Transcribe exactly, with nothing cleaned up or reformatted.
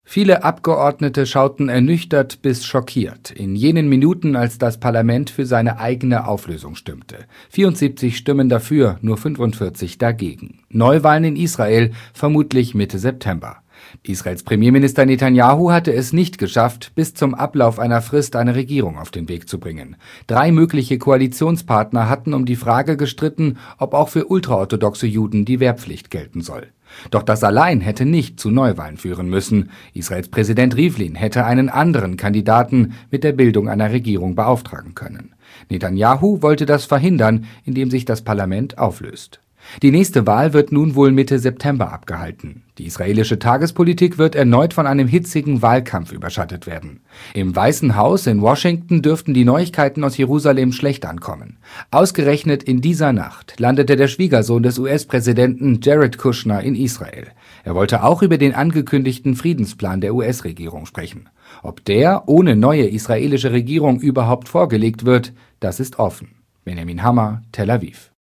Viele Abgeordnete schauten ernüchtert bis schockiert in jenen Minuten, als das Parlament für seine eigene Auflösung stimmte. vierundsiebzig Stimmen dafür, nur fünfundvierzig dagegen. Neuwahlen in Israel, vermutlich Mitte September. Israels Premierminister Netanyahu hatte es nicht geschafft, bis zum Ablauf einer Frist eine Regierung auf den Weg zu bringen. Drei mögliche Koalitionspartner hatten um die Frage gestritten, ob auch für ultraorthodoxe Juden die Wehrpflicht gelten soll. Doch das allein hätte nicht zu Neuwahlen führen müssen. Israels Präsident Rivlin hätte einen anderen Kandidaten mit der Bildung einer Regierung beauftragen können. Netanyahu wollte das verhindern, indem sich das Parlament auflöst. Die nächste Wahl wird nun wohl Mitte September abgehalten. Die israelische Tagespolitik wird erneut von einem hitzigen Wahlkampf überschattet werden. Im Weißen Haus in Washington dürften die Neuigkeiten aus Jerusalem schlecht ankommen. Ausgerechnet in dieser Nacht landete der Schwiegersohn des U S-Präsidenten Jared Kushner in Israel. Er wollte auch über den angekündigten Friedensplan der U S-Regierung sprechen. Ob der ohne neue israelische Regierung überhaupt vorgelegt wird, das ist offen. Benjamin Hammer, Tel Aviv.